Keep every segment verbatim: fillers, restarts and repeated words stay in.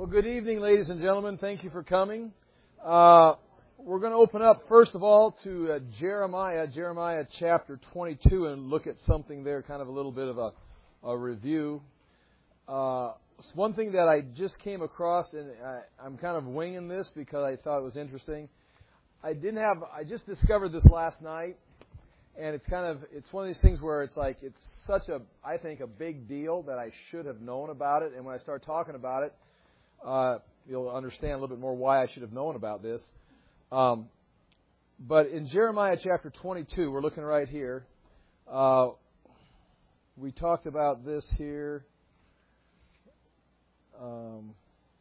Well, good evening, ladies and gentlemen. Thank you for coming. Uh, we're going to open up, first of all, to uh, Jeremiah, Jeremiah chapter twenty-two, and look at something there, kind of a little bit of a, a review. Uh, one thing that I just came across, and I, I'm kind of winging this because I thought it was interesting. I didn't have, I just discovered this last night, and it's kind of, it's one of these things where it's like, it's such a, I think, a big deal that I should have known about it, and when I start talking about it, Uh, you'll understand a little bit more why I should have known about this. Um, but in Jeremiah chapter twenty-two, we're looking right here. Uh, we talked about this here. Um,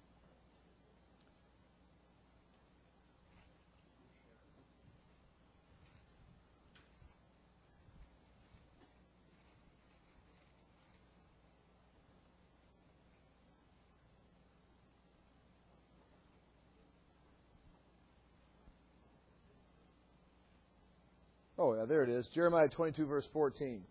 Oh, yeah, there it is. Jeremiah twenty-two, verse fourteen.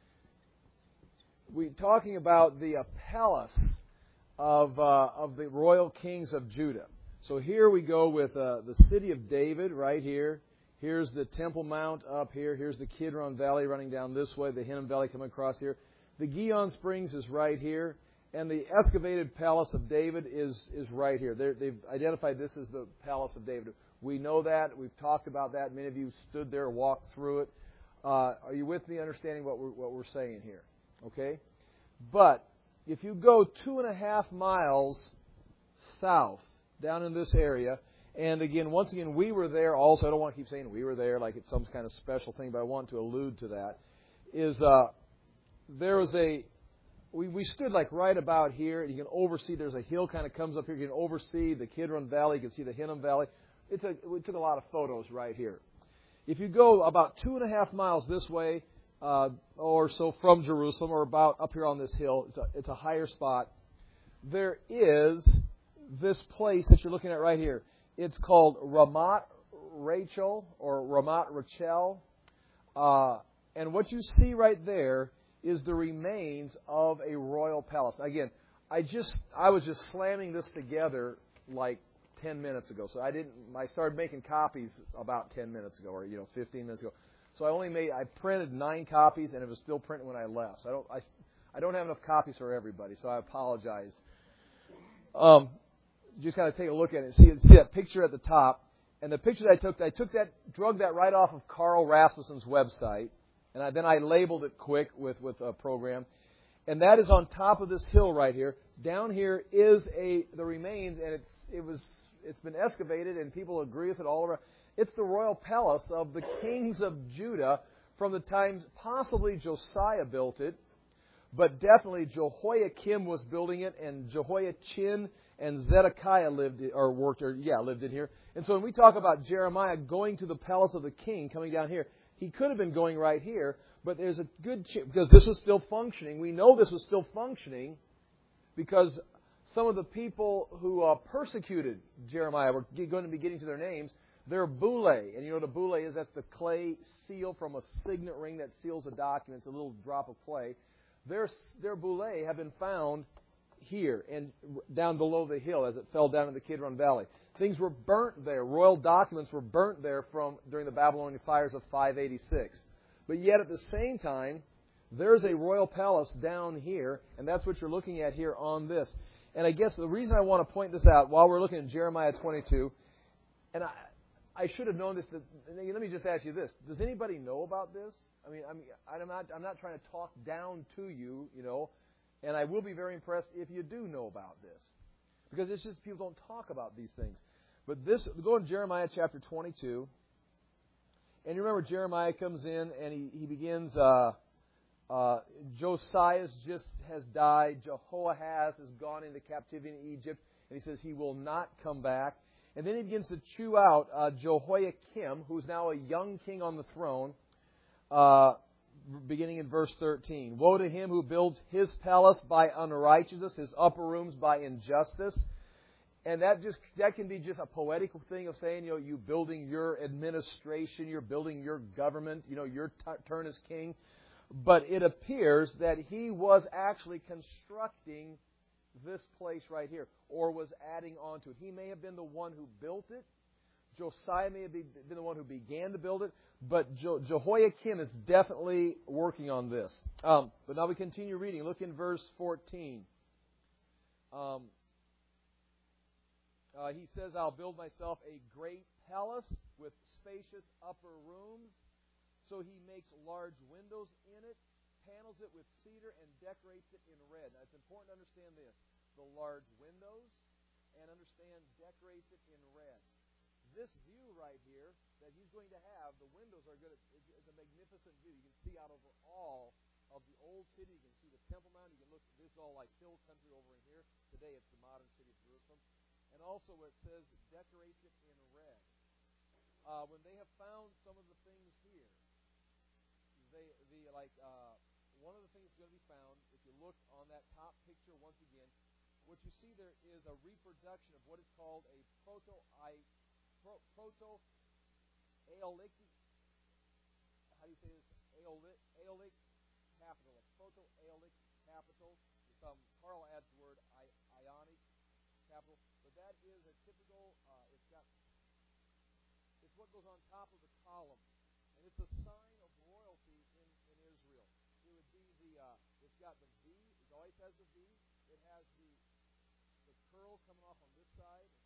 We're talking about the uh, palace of uh, of the royal kings of Judah. So here we go with uh, the city of David right here. Here's the Temple Mount up here. Here's the Kidron Valley running down this way. The Hinnom Valley coming across here. The Gihon Springs is right here. And the excavated palace of David is, is right here. They're, they've identified this as the palace of David. We know that. We've talked about that. Many of you stood there, walked through it. Uh, are you with me understanding what we're, what we're saying here? Okay? But if you go two and a half miles south, down in this area, and again, once again, we were there also. I don't want to keep saying we were there like it's some kind of special thing, but I want to allude to that, is uh, there was a... We, we stood like right about here, and you can oversee, there's a hill kind of comes up here. You can oversee the Kidron Valley. You can see the Hinnom Valley. It's a, we took a lot of photos right here. If you go about two and a half miles this way, uh, or so from Jerusalem, or about up here on this hill, it's a, it's a higher spot, there is this place that you're looking at right here. It's called Ramat Rachel, or Ramat Rachel. Uh, and what you see right there is the remains of a royal palace. Again, I just I was just slamming this together like ten minutes ago. So I didn't I started making copies about ten minutes ago, or you know, fifteen minutes ago. So I only made I printed nine copies, and it was still printed when I left. So I don't I, I don't have enough copies for everybody, so I apologize. Um, just kind of take a look at it. See see that picture at the top, and the picture that I took I took that drug that right off of Carl Rasmussen's website. And I, then I labeled it quick with, with a program. And that is on top of this hill right here. Down here is a the remains, and it's it was it's been excavated, and people agree with it all around. It's the royal palace of the kings of Judah from the times possibly Josiah built it, but definitely Jehoiakim was building it, and Jehoiachin and Zedekiah lived or worked or yeah lived in here. And so when we talk about Jeremiah going to the palace of the king, coming down here, he could have been going right here, but there's a good chance, because this was still functioning. We know this was still functioning because some of the people who uh, persecuted Jeremiah were going to be getting to their names. They're boule. And you know what a boule is? That's the clay seal from a signet ring that seals a document. It's a little drop of clay. Their, their boule have been found here and down below the hill as it fell down in the Kidron Valley. Things were burnt there. Royal documents were burnt there from during the Babylonian fires of five eighty-six. But yet at the same time, there's a royal palace down here, and that's what you're looking at here on this. And I guess the reason I want to point this out while we're looking at Jeremiah twenty-two, and I, I should have known this. That, let me just ask you this: does anybody know about this? I mean, I mean, I'm not I'm not trying to talk down to you, you know, and I will be very impressed if you do know about this. Because it's just people don't talk about these things. But this, go to Jeremiah chapter twenty-two. And you remember Jeremiah comes in and he, he begins, uh, uh, Josiah just has died. Jehoahaz has gone into captivity in Egypt. And he says he will not come back. And then he begins to chew out uh, Jehoiakim, who's now a young king on the throne, uh, beginning in verse thirteen. Woe to him who builds his palace by unrighteousness, his upper rooms by injustice. And that just that can be just a poetical thing of saying, you know, you building your administration, you're building your government, you know, your t- turn as king. But it appears that he was actually constructing this place right here, or was adding on to it. He may have been the one who built it. Josiah may have been the one who began to build it, but Je- Jehoiakim is definitely working on this. Um, but now we continue reading. Look in verse fourteen. Um, uh, he says, I'll build myself a great palace with spacious upper rooms. So he makes large windows in it, panels it with cedar, and decorates it in red. Now, it's important to understand this. The large windows, and understand decorates it in red. This view right here that he's going to have, the windows are good. It's a magnificent view. You can see out over all of the old city. You can see the Temple Mount. You can look, this is all like hill country over in here. Today it's the modern city of Jerusalem. And also where it says decorates it in red. Uh, when they have found some of the things here, they the like uh, one of the things that's going to be found, if you look on that top picture once again, what you see there is a reproduction of what is called a proto-I Pro, proto-Aeolic, how do you say this? Aeolic, Aeolic capital, a proto-Aeolic capital. Um, Carl adds the word I, Ionic capital, but that is a typical. Uh, it's got. It's what goes on top of the columns, and it's a sign of royalty in, in Israel. It would be the. Uh, it's got the V. It always has the V. It has the the curl coming off on this side.